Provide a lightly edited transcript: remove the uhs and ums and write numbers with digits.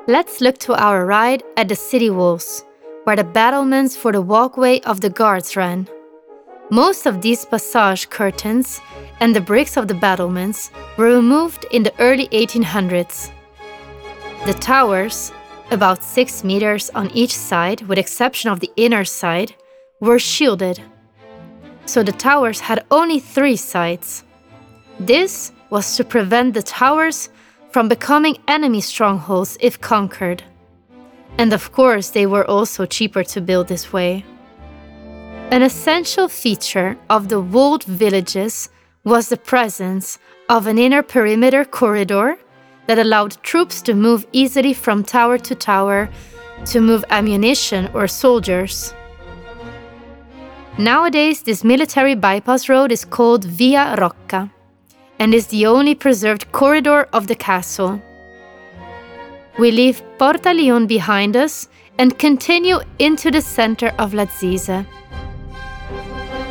Let's look to our right at the city walls, where the battlements for the walkway of the guards ran. Most of these passage curtains and the bricks of the battlements were removed in the early 1800s. The towers, about 6 meters on each side with exception of the inner side, were shielded. So the towers had only 3 sides. This was to prevent the towers from becoming enemy strongholds if conquered. And of course, they were also cheaper to build this way. An essential feature of the walled villages was the presence of an inner perimeter corridor that allowed troops to move easily from tower to tower to move ammunition or soldiers. Nowadays, this military bypass road is called Via Rocca and is the only preserved corridor of the castle. We leave Porta Leon behind us and continue into the center of Lazise.